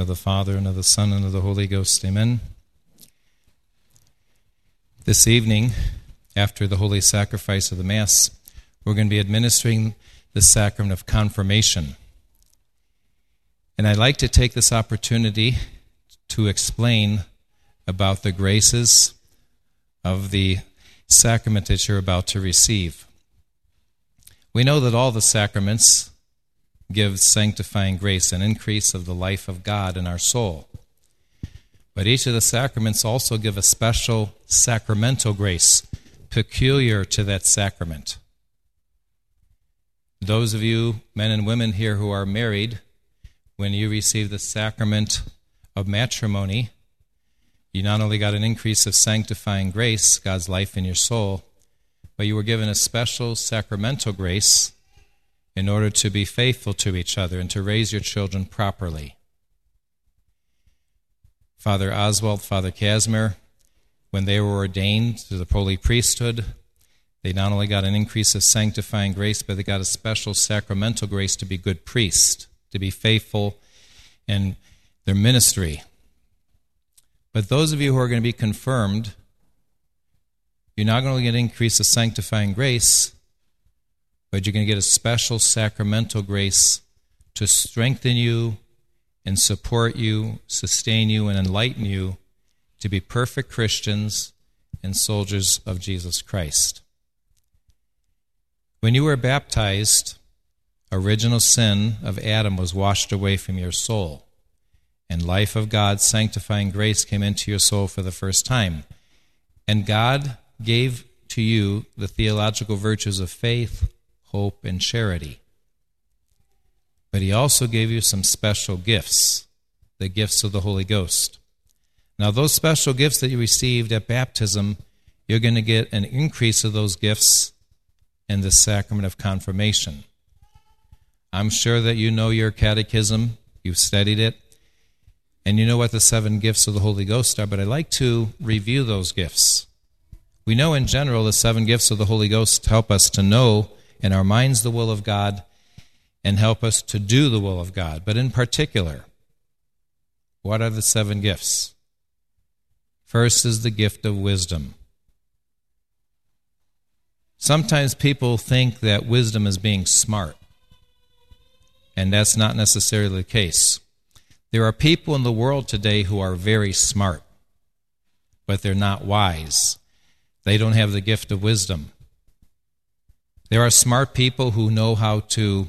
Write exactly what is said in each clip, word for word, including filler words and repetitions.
of the Father, and of the Son, and of the Holy Ghost. Amen. This evening, after the holy sacrifice of the Mass, we're going to be administering the sacrament of confirmation. And I'd like to take this opportunity to explain about the graces of the sacrament that you're about to receive. We know that all the sacraments give sanctifying grace, an increase of the life of God in our soul. But each of the sacraments also give a special sacramental grace peculiar to that sacrament. Those of you, men and women here who are married, when you receive the sacrament of matrimony, you not only got an increase of sanctifying grace, God's life in your soul, but you were given a special sacramental grace in order to be faithful to each other and to raise your children properly. Father Oswald, Father Casimir, when they were ordained to the holy priesthood, they not only got an increase of sanctifying grace, but they got a special sacramental grace to be good priests, to be faithful in their ministry. But those of you who are going to be confirmed, you're not going to get an increase of sanctifying grace, but you're going to get a special sacramental grace to strengthen you and support you, sustain you, and enlighten you to be perfect Christians and soldiers of Jesus Christ. When you were baptized, original sin of Adam was washed away from your soul, and life of God, sanctifying grace, came into your soul for the first time. And God gave to you the theological virtues of faith, hope, and charity. But he also gave you some special gifts, the gifts of the Holy Ghost. Now, those special gifts that you received at baptism, you're going to get an increase of those gifts in the sacrament of confirmation. I'm sure that you know your catechism, you've studied it, and you know what the seven gifts of the Holy Ghost are, but I'd like to review those gifts. We know in general the seven gifts of the Holy Ghost help us to know in our minds the will of God and help us to do the will of God. But in particular, what are the seven gifts? First is the gift of wisdom. Sometimes people think that wisdom is being smart, and that's not necessarily the case. There are people in the world today who are very smart, but they're not wise. They don't have the gift of wisdom. There are smart people who know how to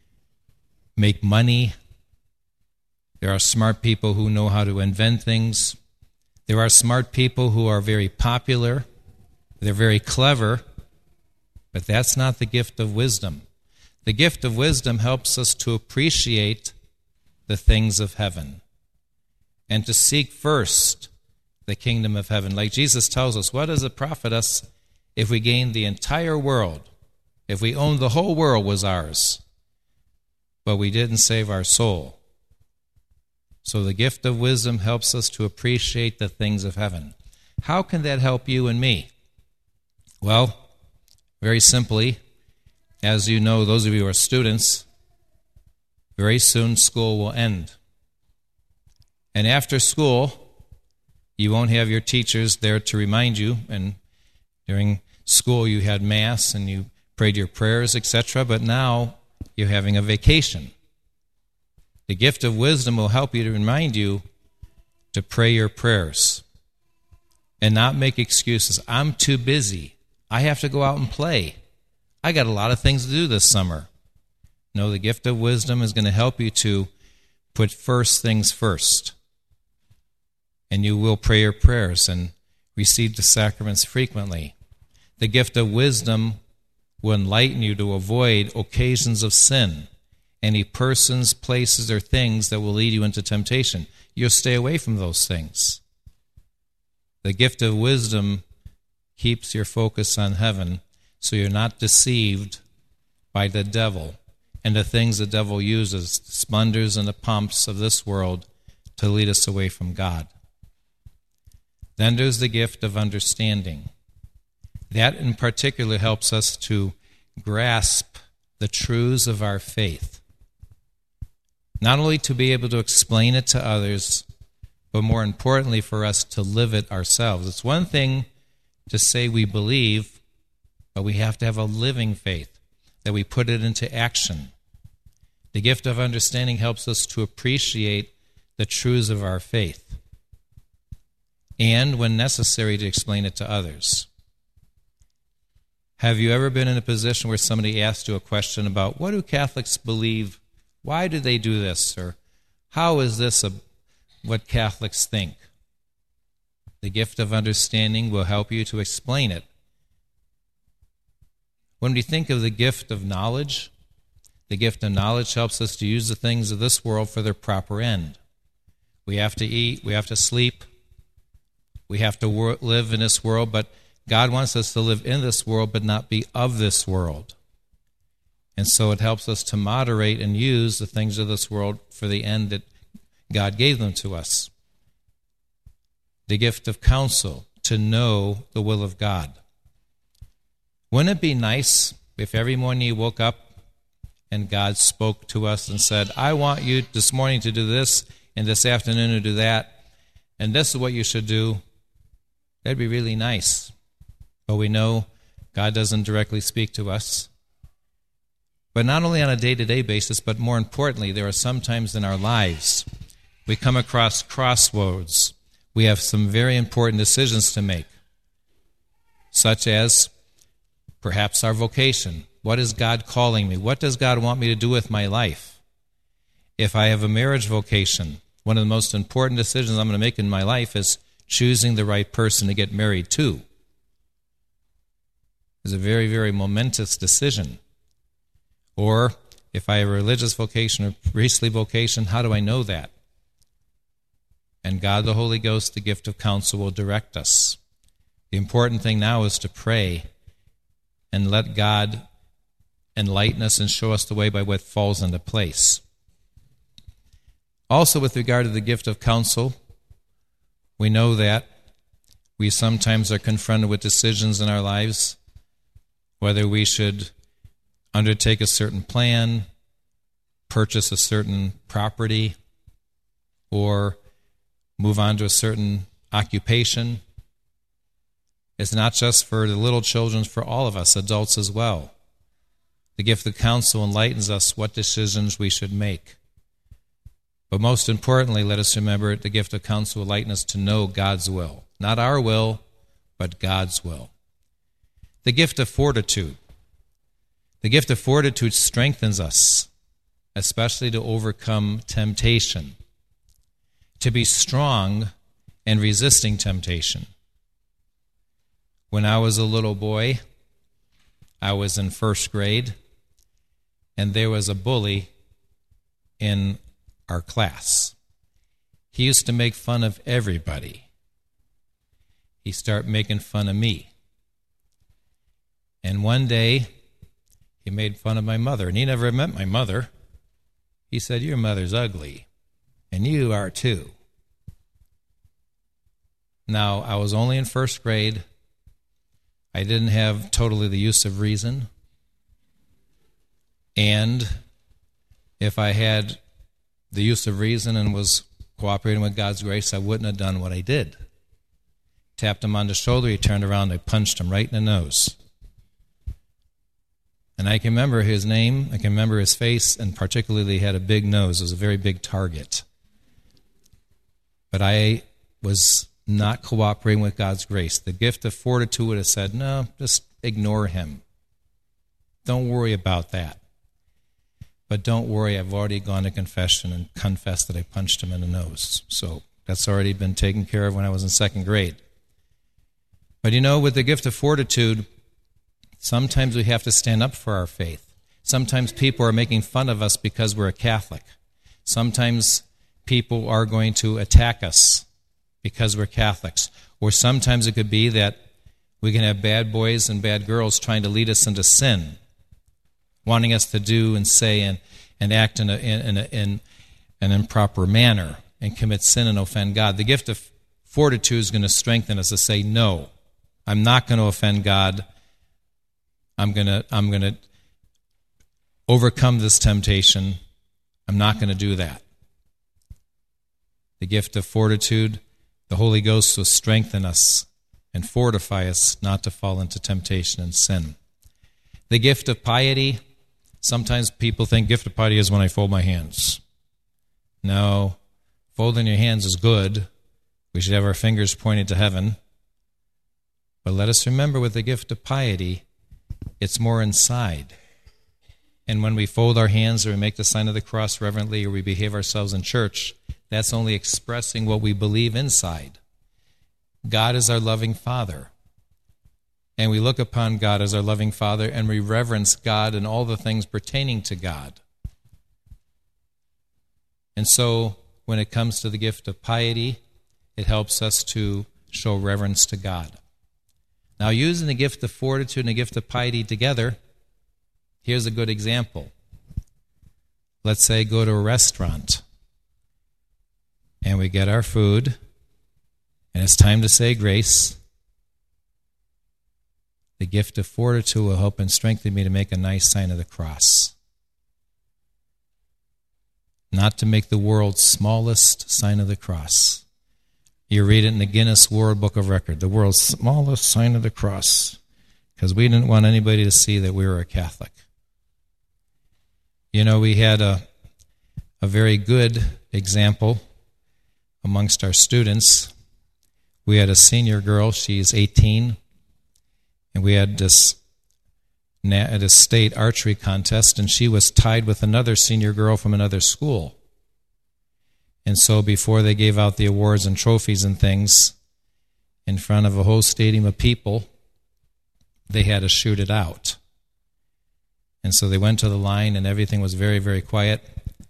make money. There are smart people who know how to invent things. There are smart people who are very popular. They're very clever, but that's not the gift of wisdom. The gift of wisdom helps us to appreciate the things of heaven and to seek first the kingdom of heaven. Like Jesus tells us, what does it profit us if we gain the entire world, if we owned the whole world was ours, but we didn't save our soul? So the gift of wisdom helps us to appreciate the things of heaven. How can that help you and me? Well, very simply, as you know, those of you who are students, very soon school will end. And after school, you won't have your teachers there to remind you, and during school you had Mass and you prayed your prayers, et cetera, but now you're having a vacation. The gift of wisdom will help you to remind you to pray your prayers and not make excuses. I'm too busy. I have to go out and play. I got a lot of things to do this summer. No, the gift of wisdom is going to help you to put first things first. And you will pray your prayers and receive the sacraments frequently. The gift of wisdom will enlighten you to avoid occasions of sin, any persons, places, or things that will lead you into temptation. You'll stay away from those things. The gift of wisdom keeps your focus on heaven so you're not deceived by the devil and the things the devil uses, the splendors and the pomps of this world, to lead us away from God. Then there's the gift of understanding. That in particular helps us to grasp the truths of our faith. Not only to be able to explain it to others, but more importantly for us to live it ourselves. It's one thing to say we believe, but we have to have a living faith, that we put it into action. The gift of understanding helps us to appreciate the truths of our faith, and when necessary to explain it to others. Have you ever been in a position where somebody asked you a question about what do Catholics believe? Why do they do this? Or how is this a, what Catholics think? The gift of understanding will help you to explain it. When we think of the gift of knowledge, the gift of knowledge helps us to use the things of this world for their proper end. We have to eat, we have to sleep, we have to wor- live in this world, but God wants us to live in this world but not be of this world. And so it helps us to moderate and use the things of this world for the end that God gave them to us. The gift of counsel, to know the will of God. Wouldn't it be nice if every morning you woke up and God spoke to us and said, I want you this morning to do this, and this afternoon to do that, and this is what you should do? That'd be really nice. But we know God doesn't directly speak to us. But not only on a day-to-day basis, but more importantly, there are some times in our lives we come across crossroads. We have some very important decisions to make, such as perhaps our vocation. What is God calling me? What does God want me to do with my life? If I have a marriage vocation, one of the most important decisions I'm going to make in my life is choosing the right person to get married to. It's a very, very momentous decision. Or if I have a religious vocation or priestly vocation, how do I know that? And God, the Holy Ghost, the gift of counsel, will direct us. The important thing now is to pray and let God enlighten us and show us the way by what falls into place. Also, with regard to the gift of counsel, we know that we sometimes are confronted with decisions in our lives, whether we should undertake a certain plan, purchase a certain property, or move on to a certain occupation. It's not just for the little children, it's for all of us, adults as well. The gift of counsel enlightens us what decisions we should make. But most importantly, let us remember the gift of counsel enlightens us to know God's will. Not our will, but God's will. The gift of fortitude. The gift of fortitude strengthens us, especially to overcome temptation, to be strong and resisting temptation. When I was a little boy, I was in first grade, and there was a bully in our class. He used to make fun of everybody. He started making fun of me. And one day, he made fun of my mother, and he never met my mother. He said, your mother's ugly, and you are too. Now, I was only in first grade. I didn't have totally the use of reason. And if I had the use of reason and was cooperating with God's grace, I wouldn't have done what I did. Tapped him on the shoulder, he turned around, and I punched him right in the nose. And I can remember his name, I can remember his face, and particularly he had a big nose. It was a very big target. But I was not cooperating with God's grace. The gift of fortitude would have said, no, just ignore him. Don't worry about that. But don't worry, I've already gone to confession and confessed that I punched him in the nose. So that's already been taken care of when I was in second grade. But you know, with the gift of fortitude, sometimes we have to stand up for our faith. Sometimes people are making fun of us because we're a Catholic. Sometimes people are going to attack us because we're Catholics. Or sometimes it could be that we can have bad boys and bad girls trying to lead us into sin, wanting us to do and say and, and act in, a, in, a, in an improper manner and commit sin and offend God. The gift of fortitude is going to strengthen us to say, no, I'm not going to offend God. I'm going to I'm going to overcome this temptation. I'm not going to do that. The gift of fortitude, the Holy Ghost will strengthen us and fortify us not to fall into temptation and sin. The gift of piety, sometimes people think gift of piety is when I fold my hands. No, folding your hands is good. We should have our fingers pointed to heaven. But let us remember with the gift of piety, it's more inside. And when we fold our hands or we make the sign of the cross reverently or we behave ourselves in church, that's only expressing what we believe inside. God is our loving Father. And we look upon God as our loving Father and we reverence God and all the things pertaining to God. And so when it comes to the gift of piety, it helps us to show reverence to God. Now, using the gift of fortitude and the gift of piety together, here's a good example. Let's say go to a restaurant and we get our food and it's time to say grace. The gift of fortitude will help and strengthen me to make a nice sign of the cross. Not to make the world's smallest sign of the cross. You read it in the Guinness World Book of Record, the world's smallest sign of the cross, because we didn't want anybody to see that we were a Catholic. You know, we had a, a very good example amongst our students. We had a senior girl, she's eighteen, and we had this at a state archery contest, and she was tied with another senior girl from another school. And so before they gave out the awards and trophies and things, in front of a whole stadium of people, they had to shoot it out. And so they went to the line, and everything was very, very quiet.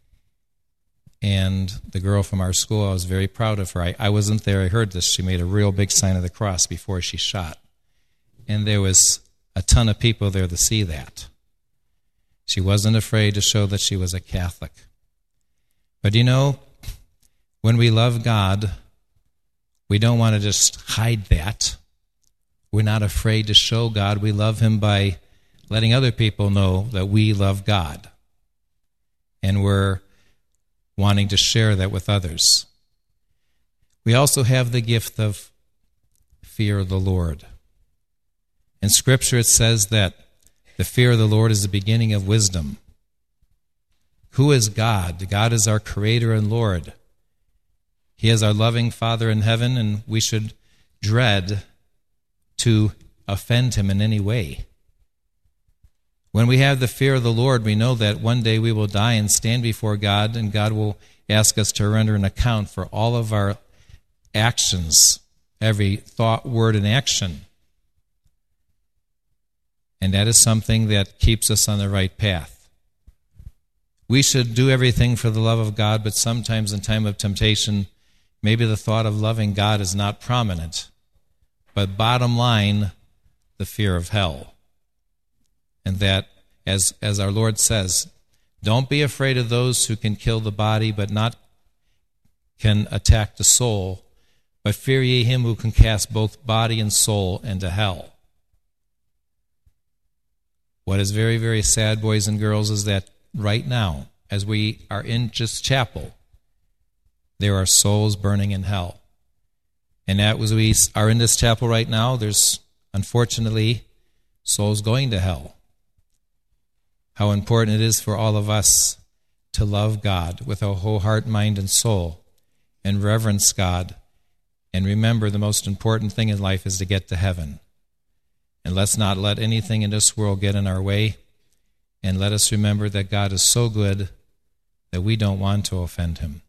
And the girl from our school, I was very proud of her. I, I wasn't there. I heard this. She made a real big sign of the cross before she shot. And there was a ton of people there to see that. She wasn't afraid to show that she was a Catholic. But you know, when we love God, we don't want to just hide that. We're not afraid to show God we love Him by letting other people know that we love God. And we're wanting to share that with others. We also have the gift of fear of the Lord. In Scripture it says that the fear of the Lord is the beginning of wisdom. Who is God? God is our Creator and Lord. He is our loving Father in heaven, and we should dread to offend Him in any way. When we have the fear of the Lord, we know that one day we will die and stand before God, and God will ask us to render an account for all of our actions, every thought, word, and action. And that is something that keeps us on the right path. We should do everything for the love of God, but sometimes in time of temptation, maybe the thought of loving God is not prominent. But bottom line, the fear of hell. And that, as, as our Lord says, don't be afraid of those who can kill the body, but not can attack the soul, but fear ye Him who can cast both body and soul into hell. What is very, very sad, boys and girls, is that right now, as we are in just chapel, there are souls burning in hell. And as we are in this chapel right now, there's, unfortunately, souls going to hell. How important it is for all of us to love God with our whole heart, mind, and soul, and reverence God, and remember the most important thing in life is to get to heaven. And let's not let anything in this world get in our way. And let us remember that God is so good that we don't want to offend Him.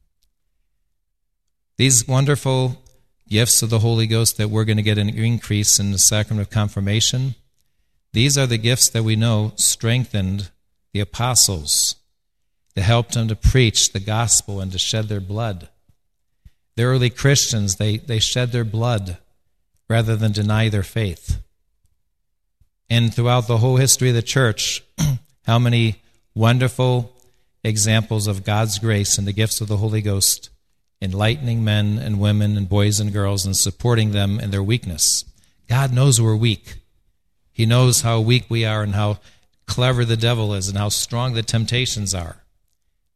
These wonderful gifts of the Holy Ghost that we're going to get an increase in the sacrament of confirmation, these are the gifts that we know strengthened the apostles, that helped them to preach the gospel and to shed their blood. The early Christians, they, they shed their blood rather than deny their faith. And throughout the whole history of the church, how many wonderful examples of God's grace and the gifts of the Holy Ghost, enlightening men and women and boys and girls and supporting them in their weakness. God knows we're weak. He knows how weak we are and how clever the devil is and how strong the temptations are.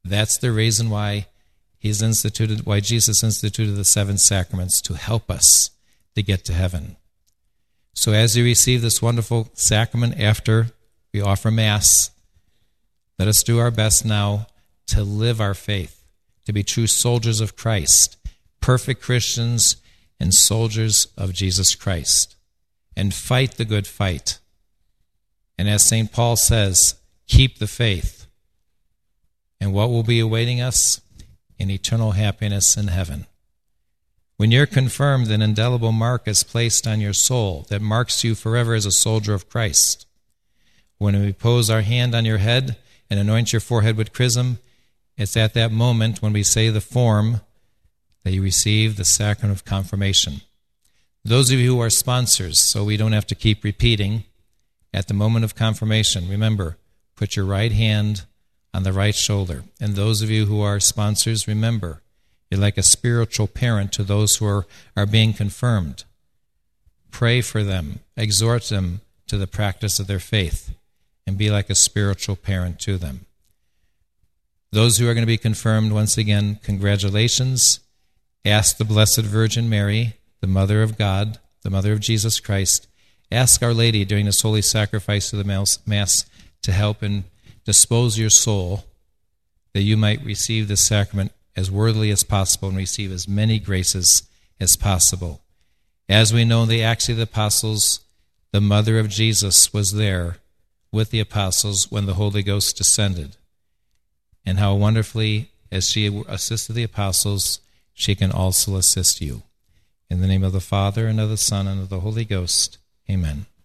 That's the reason why He's instituted, why Jesus instituted the seven sacraments, to help us to get to heaven. So as you receive this wonderful sacrament after we offer Mass, let us do our best now to live our faith, to be true soldiers of Christ, perfect Christians and soldiers of Jesus Christ, and fight the good fight. And as Saint Paul says, keep the faith. And what will be awaiting us? In eternal happiness in heaven. When you're confirmed, an indelible mark is placed on your soul that marks you forever as a soldier of Christ. When we pose our hand on your head and anoint your forehead with chrism, it's at that moment when we say the form that you receive the sacrament of confirmation. Those of you who are sponsors, so we don't have to keep repeating, at the moment of confirmation, remember, put your right hand on the right shoulder. And those of you who are sponsors, remember, you're like a spiritual parent to those who are, are being confirmed. Pray for them, exhort them to the practice of their faith, and be like a spiritual parent to them. Those who are going to be confirmed, once again, congratulations. Ask the Blessed Virgin Mary, the Mother of God, the Mother of Jesus Christ. Ask Our Lady during this holy sacrifice of the Mass to help and dispose your soul that you might receive this sacrament as worthily as possible and receive as many graces as possible. As we know in the Acts of the Apostles, the Mother of Jesus was there with the apostles when the Holy Ghost descended. And how wonderfully, as she assisted the apostles, she can also assist you. In the name of the Father, and of the Son, and of the Holy Ghost, amen.